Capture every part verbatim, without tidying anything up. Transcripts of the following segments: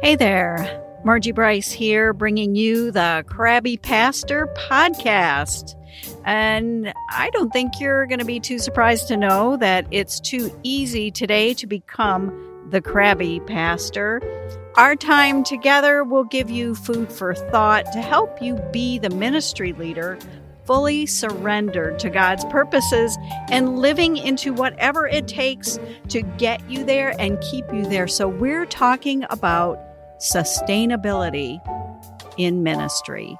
Hey there, Margie Bryce here, bringing you the Crabby Pastor podcast. And I don't think you're going to be too surprised to know that it's too easy today to become the Crabby Pastor. Our time together will give you food for thought to help you be the ministry leader fully surrendered to God's purposes and living into whatever it takes to get you there and keep you there. So we're talking about sustainability in ministry.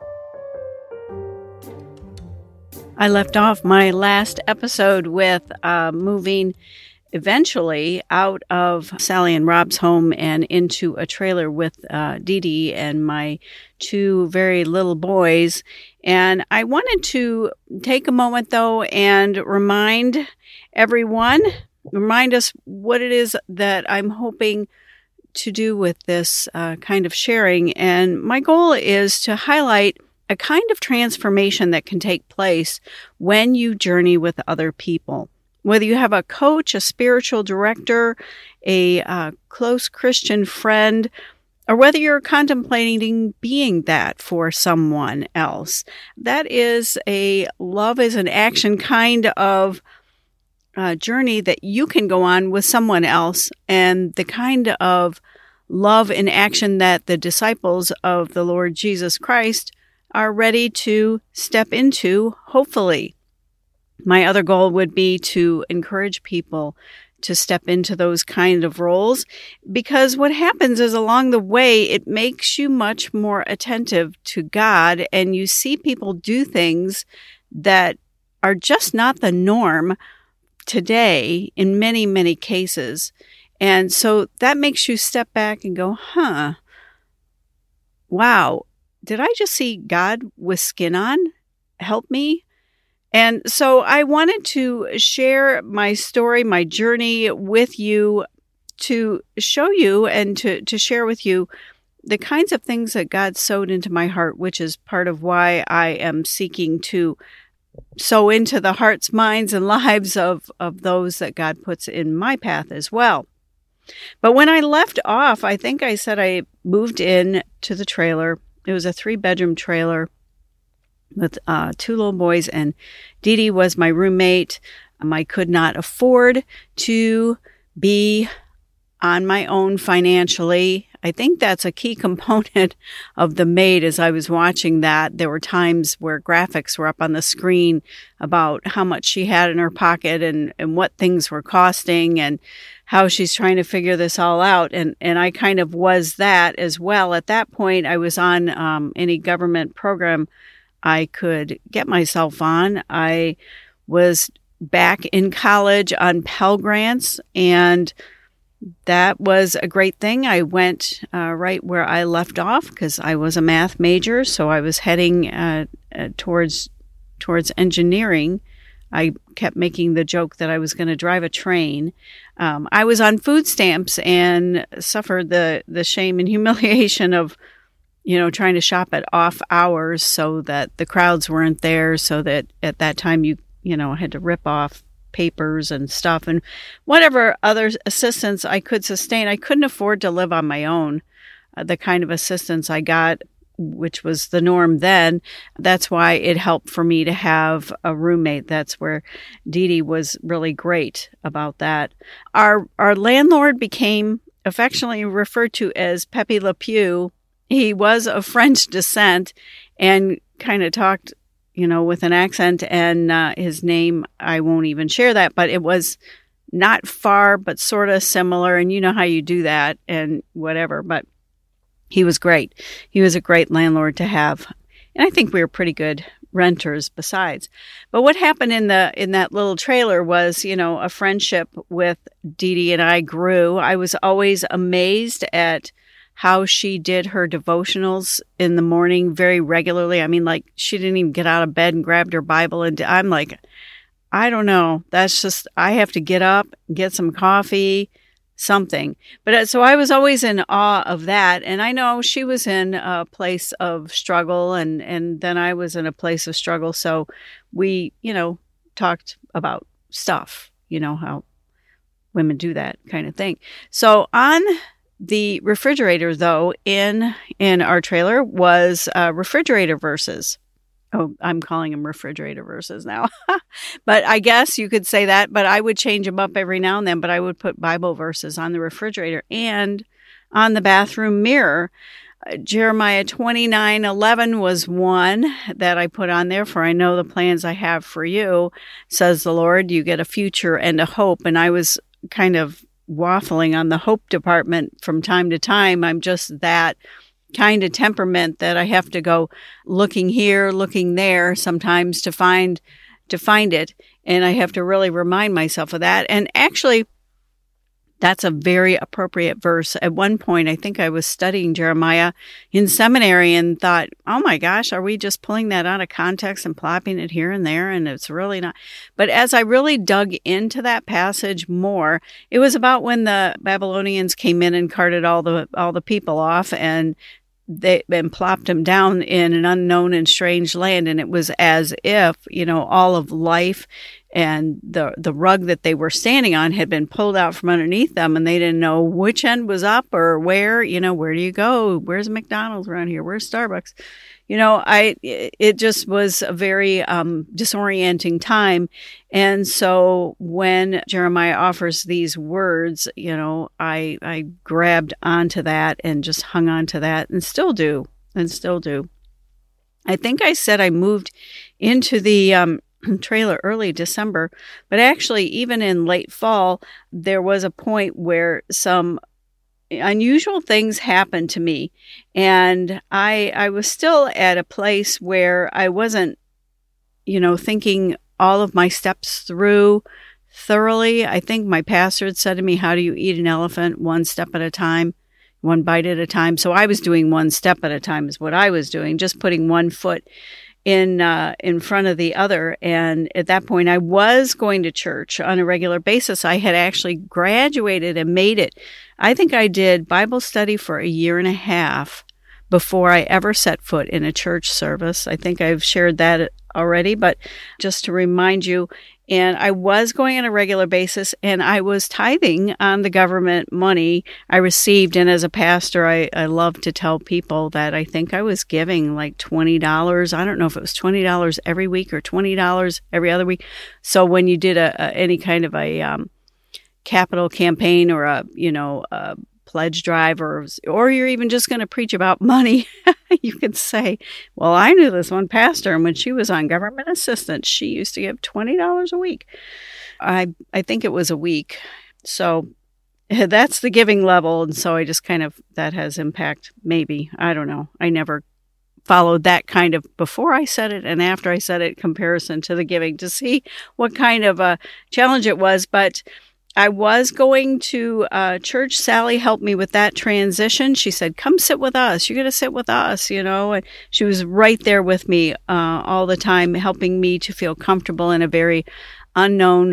I left off my last episode with uh, moving eventually out of Sally and Rob's home and into a trailer with uh, Dee Dee and my two very little boys. And I wanted to take a moment, though, and remind everyone, remind us what it is that I'm hoping to do with this uh, kind of sharing. And my goal is to highlight a kind of transformation that can take place when you journey with other people. Whether you have a coach, a spiritual director, a uh, close Christian friend, or whether you're contemplating being that for someone else, that is a love is an action kind of uh, journey that you can go on with someone else, and the kind of love in action that the disciples of the Lord Jesus Christ are ready to step into, hopefully. My other goal would be to encourage people to step into those kind of roles, because what happens is along the way, it makes you much more attentive to God, and you see people do things that are just not the norm today in many, many cases. And so that makes you step back and go, huh, wow, did I just see God with skin on? Help me. And so I wanted to share my story, my journey with you, to show you and to, to share with you the kinds of things that God sowed into my heart, which is part of why I am seeking to sow into the hearts, minds, and lives of, of those that God puts in my path as well. But when I left off, I think I said I moved in to the trailer. It was a three-bedroom trailer with uh, two little boys, and Dee Dee was my roommate. Um, I could not afford to be on my own financially. I think that's a key component of The Maid. As I was watching that, there were times where graphics were up on the screen about how much she had in her pocket and, and what things were costing and how she's trying to figure this all out. And, and I kind of was that as well. At that point, I was on um, any government program I could get myself on. I was back in college on Pell Grants, and that was a great thing. I went uh, right where I left off because I was a math major, so I was heading uh, uh, towards towards engineering. I kept making the joke that I was going to drive a train. Um, I was on food stamps and suffered the the shame and humiliation of, you know, trying to shop at off hours so that the crowds weren't there, so that at that time you, you know, had to rip off papers and stuff and whatever other assistance I could sustain. I couldn't afford to live on my own. Uh, the kind of assistance I got, which was the norm then, that's why it helped for me to have a roommate. That's where Dee Dee was really great about that. Our, our landlord became affectionately referred to as Pepe Le Pew. He was of French descent and kind of talked, you know, with an accent, and uh, his name, I won't even share that, but it was not far, but sort of similar. And you know how you do that and whatever, but he was great. He was a great landlord to have. And I think we were pretty good renters besides. But what happened in the in that little trailer was, you know, a friendship with Dee Dee and I grew. I was always amazed at how she did her devotionals in the morning very regularly. I mean, like, she didn't even get out of bed and grabbed her Bible. And I'm like, I don't know. That's just, I have to get up, get some coffee, something. But uh, so I was always in awe of that. And I know she was in a place of struggle, and, and then I was in a place of struggle. So we, you know, talked about stuff, you know, how women do that kind of thing. So on The refrigerator, though, in in our trailer was uh, refrigerator verses. Oh, I'm calling them refrigerator verses now. But I guess you could say that, but I would change them up every now and then, but I would put Bible verses on the refrigerator and on the bathroom mirror. Uh, Jeremiah twenty-nine eleven was one that I put on there, for I know the plans I have for you, says the Lord. You get a future and a hope. And I was kind of waffling on the hope department from time to time. I'm just that kind of temperament that I have to go looking here, looking there sometimes to find to find it. And I have to really remind myself of that. And actually, that's a very appropriate verse. At one point, I think I was studying Jeremiah in seminary and thought, oh my gosh, are we just pulling that out of context and plopping it here and there? And it's really not. But as I really dug into that passage more, it was about when the Babylonians came in and carted all the all the people off and they and plopped them down in an unknown and strange land. And it was as if, you know, all of life and the the rug that they were standing on had been pulled out from underneath them, and they didn't know which end was up or where, you know, where do you go? Where's McDonald's around here? Where's Starbucks? You know, I it just was a very um, disorienting time. And so when Jeremiah offers these words, you know, I I grabbed onto that and just hung on to that and still do, and still do. I think I said I moved into the um, trailer early December, but actually even in late fall, there was a point where some unusual things happened to me. And I I was still at a place where I wasn't, you know, thinking all of my steps through thoroughly. I think my pastor had said to me, how do you eat an elephant? One step at a time, one bite at a time. So I was doing one step at a time is what I was doing, just putting one foot in uh, in front of the other. And at that point, I was going to church on a regular basis. I had actually graduated and made it. I think I did Bible study for a year and a half before I ever set foot in a church service. I think I've shared that already, but just to remind you, and I was going on a regular basis, and I was tithing on the government money I received. And as a pastor, I, I love to tell people that I think I was giving like twenty dollars. I don't know if it was twenty dollars every week or twenty dollars every other week. So when you did a, a any kind of a um, capital campaign or a, you know, a pledge drive, or, or you're even just going to preach about money, you could say, well, I knew this one pastor, and when she was on government assistance, she used to give twenty dollars a week. I I think it was a week. So that's the giving level. And so I just kind of, that has impact, maybe. I don't know. I never followed that kind of before I said it and after I said it comparison to the giving to see what kind of a challenge it was. But I was going to uh, church. Sally helped me with that transition. She said, come sit with us. You're going to sit with us, you know. And she was right there with me uh, all the time, helping me to feel comfortable in a very unknown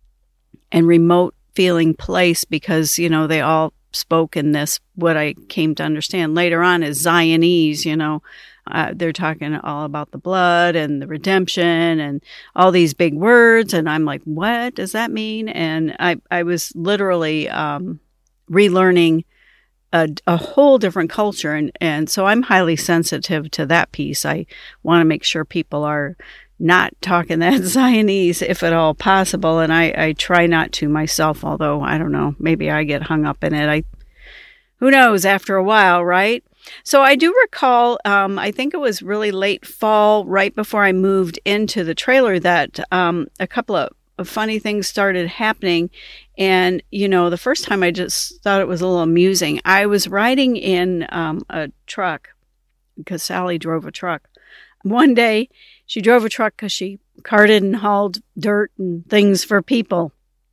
and remote feeling place because, you know, they all spoke in this, what I came to understand later on is Zionese, you know. Uh, they're talking all about the blood and the redemption and all these big words. And I'm like, what does that mean? And I, I was literally um, relearning a, a whole different culture. And, and so I'm highly sensitive to that piece. I want to make sure people are not talking that Zionese if at all possible. And I, I try not to myself, although I don't know, maybe I get hung up in it. I, who knows after a while, right? So I do recall, um, I think it was really late fall, right before I moved into the trailer, that um, a couple of, of funny things started happening. And, you know, the first time I just thought it was a little amusing. I was riding in um, a truck because Sally drove a truck. One day she drove a truck because she carted and hauled dirt and things for people.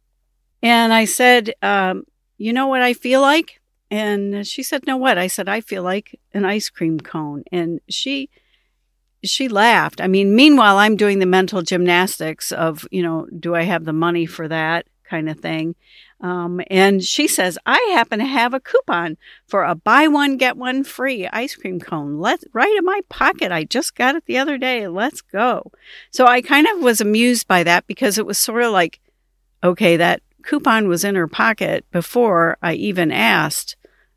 And I said, um, you know what I feel like? And she said, no, what? I said, I feel like an ice cream cone. And she she laughed. I mean, meanwhile, I'm doing the mental gymnastics of, you know, do I have the money for that kind of thing? Um, and she says, I happen to have a coupon for a buy one, get one free ice cream cone. Let's right in my pocket. I just got it the other day. Let's go. So I kind of was amused by that because it was sort of like, okay, that coupon was in her pocket before I even asked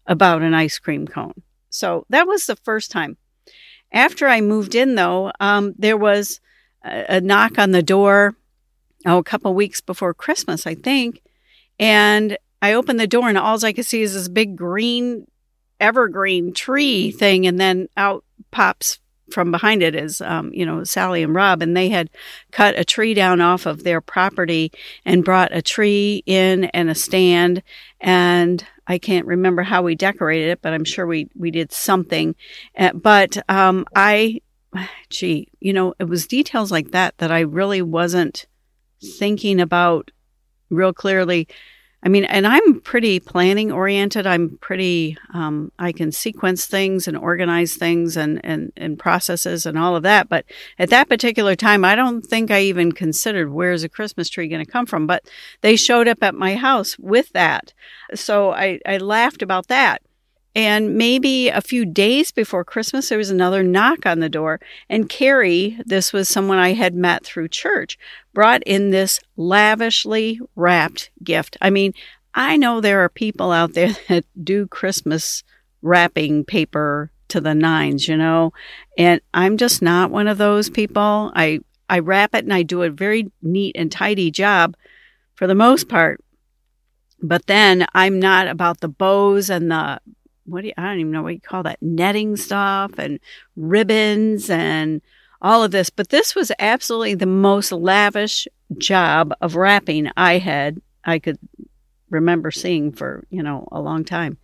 about an ice cream cone. So that was the first time. After I moved in, though, um, there was a, a knock on the door, oh, a couple weeks before Christmas, I think. And I opened the door, and all I could see is this big green evergreen tree thing. And then out pops from behind it is, um, you know, Sally and Rob. And they had cut a tree down off of their property and brought a tree in and a stand. And I can't remember how we decorated it, but I'm sure we, we did something. Uh, but um, I, gee, you know, it was details like that that I really wasn't thinking about real clearly. I mean, and I'm pretty planning oriented. I'm pretty, um, I can sequence things and organize things and, and, and processes and all of that. But at that particular time, I don't think I even considered where's a Christmas tree going to come from. But they showed up at my house with that. So I, I laughed about that. And maybe a few days before Christmas, there was another knock on the door. And Carrie, this was someone I had met through church, brought in this lavishly wrapped gift. I mean, I know there are people out there that do Christmas wrapping paper to the nines, you know, and I'm just not one of those people. I, I wrap it and I do a very neat and tidy job for the most part. But then I'm not about the bows and the What do you, I don't even know what you call that, netting stuff and ribbons and all of this. But this was absolutely the most lavish job of wrapping I had, I could remember seeing for, you know, a long time.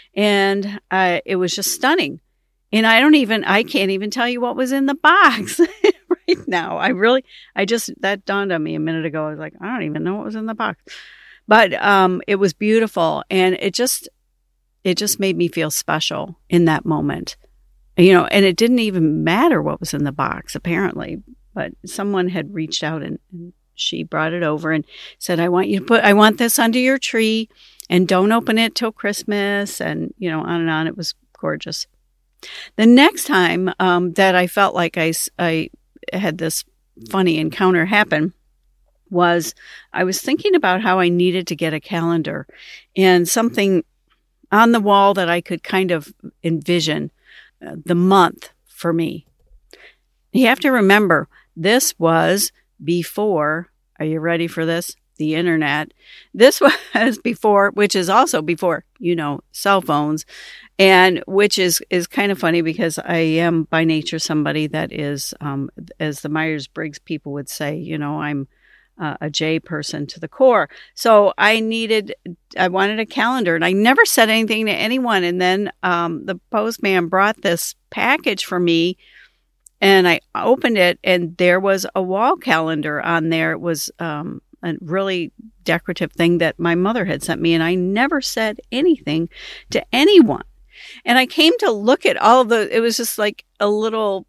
And uh, it was just stunning. And I don't even, I can't even tell you what was in the box right now. I really, I just, that dawned on me a minute ago. I was like, I don't even know what was in the box. But um, it was beautiful. And it just, It just made me feel special in that moment, you know, and it didn't even matter what was in the box, apparently, but someone had reached out and, and she brought it over and said, I want you to put, I want this under your tree and don't open it till Christmas, and, you know, on and on. It was gorgeous. The next time um, that I felt like I, I had this funny encounter happen was I was thinking about how I needed to get a calendar and something on the wall that I could kind of envision uh, the month for me. You have to remember, this was before, are you ready for this? The internet. This was before, which is also before, you know, cell phones, and which is, is kind of funny because I am by nature somebody that is, um, as the Myers-Briggs people would say, you know, I'm Uh, a J person to the core. So I needed, I wanted a calendar, and I never said anything to anyone. And then um, the postman brought this package for me, and I opened it, and there was a wall calendar on there. It was um, a really decorative thing that my mother had sent me, and I never said anything to anyone. And I came to look at all of the, it was just like a little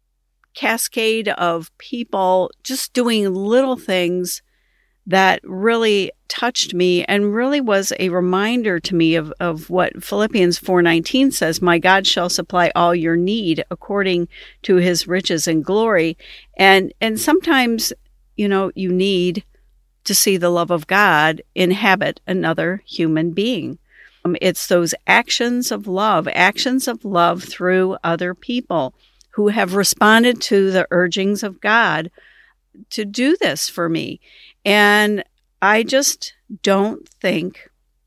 cascade of people just doing little things that really touched me and really was a reminder to me of, of what Philippians four nineteen says, my God shall supply all your need according to his riches and glory. And, and sometimes, you know, you need to see the love of God inhabit another human being. Um, it's those actions of love, actions of love through other people who have responded to the urgings of God to do this for me. And I just don't think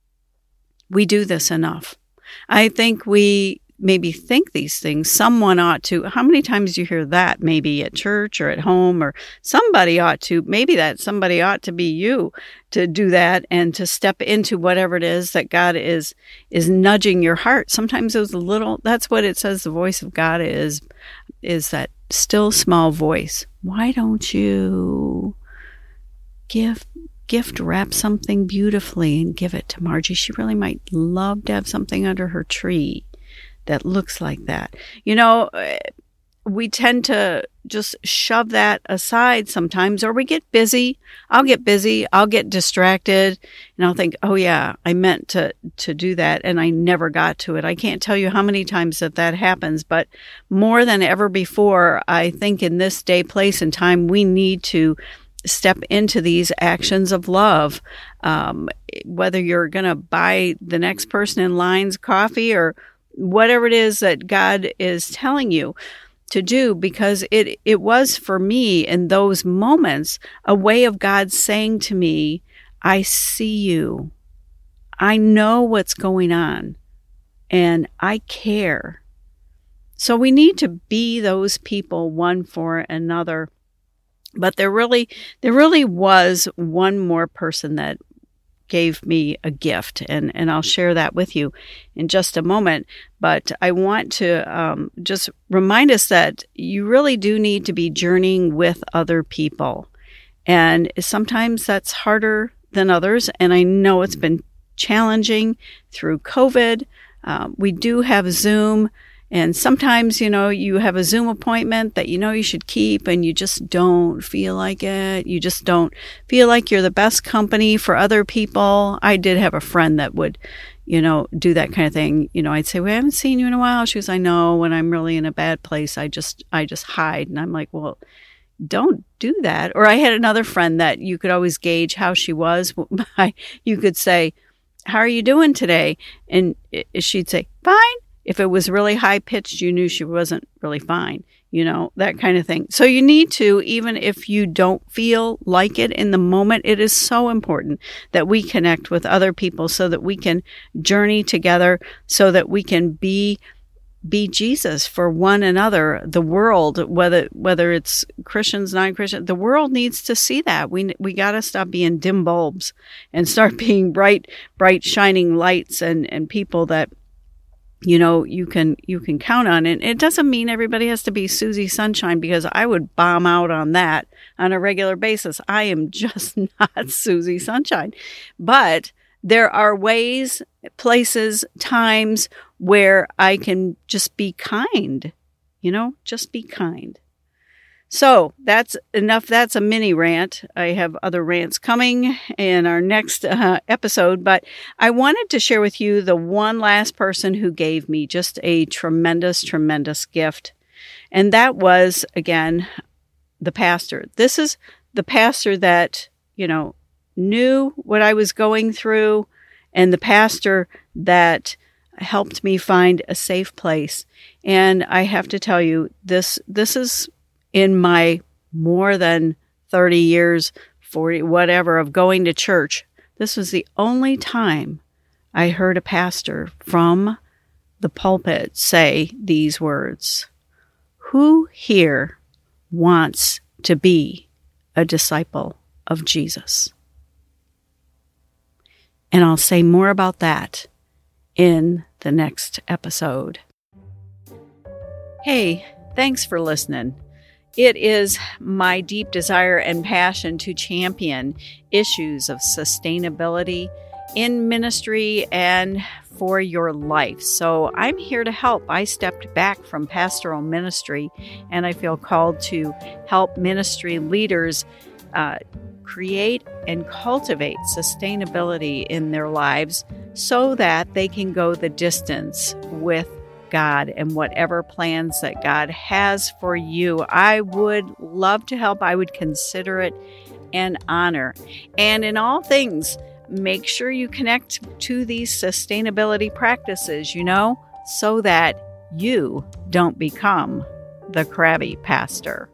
we do this enough. I think we maybe think these things. Someone ought to. How many times do you hear that? Maybe at church or at home, or somebody ought to. Maybe that somebody ought to be you to do that and to step into whatever it is that God is is nudging your heart. Sometimes those little. That's what it says. The voice of God is is that still small voice. Why don't you give gift wrap something beautifully and give it to Margie? She really might love to have something under her tree that looks like that. You know, we tend to just shove that aside sometimes, or we get busy. I'll get busy. I'll get distracted, and I'll think, oh yeah, I meant to, to do that, and I never got to it. I can't tell you how many times that that happens, but more than ever before, I think in this day, place, and time, we need to step into these actions of love. Um, whether you're going to buy the next person in line's coffee or whatever it is that God is telling you to do, because it, it was for me in those moments a way of God saying to me, I see you. I know what's going on and I care. So we need to be those people one for another. But there really, there really was one more person that gave me a gift, and, and I'll share that with you in just a moment. But I want to um, just remind us that you really do need to be journeying with other people. And sometimes that's harder than others. And I know it's been challenging through COVID. Um, we do have Zoom. And sometimes, you know, you have a Zoom appointment that you know you should keep and you just don't feel like it. You just don't feel like you're the best company for other people. I did have a friend that would, you know, do that kind of thing. You know, I'd say, we haven't seen you in a while. She was, I know, when I'm really in a bad place, I just, I just hide. And I'm like, well, don't do that. Or I had another friend that you could always gauge how she was. You could say, how are you doing today? And she'd say, fine. If it was really high pitched, you knew she wasn't really fine, you know, that kind of thing. So you need to, even if you don't feel like it in the moment, it is so important that we connect with other people so that we can journey together, so that we can be be Jesus for one another. The world, whether whether it's Christians, non-Christians, the world needs to see that. We we got to stop being dim bulbs and start being bright, bright, shining lights and, and people that, you know, you can you can count on. And it doesn't mean everybody has to be Susie Sunshine, because I would bomb out on that on a regular basis. I am just not Susie Sunshine. But there are ways, places, times where I can just be kind, you know, just be kind. So that's enough. That's a mini rant. I have other rants coming in our next uh, episode, but I wanted to share with you the one last person who gave me just a tremendous, tremendous gift. And that was, again, the pastor. This is the pastor that, you know, knew what I was going through, and the pastor that helped me find a safe place. And I have to tell you, this this is in my more than thirty years, forty, whatever, of going to church, this was the only time I heard a pastor from the pulpit say these words: who here wants to be a disciple of Jesus? And I'll say more about that in the next episode. Hey, thanks for listening. It is my deep desire and passion to champion issues of sustainability in ministry and for your life. So I'm here to help. I stepped back from pastoral ministry, and I feel called to help ministry leaders uh, create and cultivate sustainability in their lives so that they can go the distance with God and whatever plans that God has for you. I would love to help. I would consider it an honor. And in all things, make sure you connect to these sustainability practices, you know, so that you don't become the crabby pastor.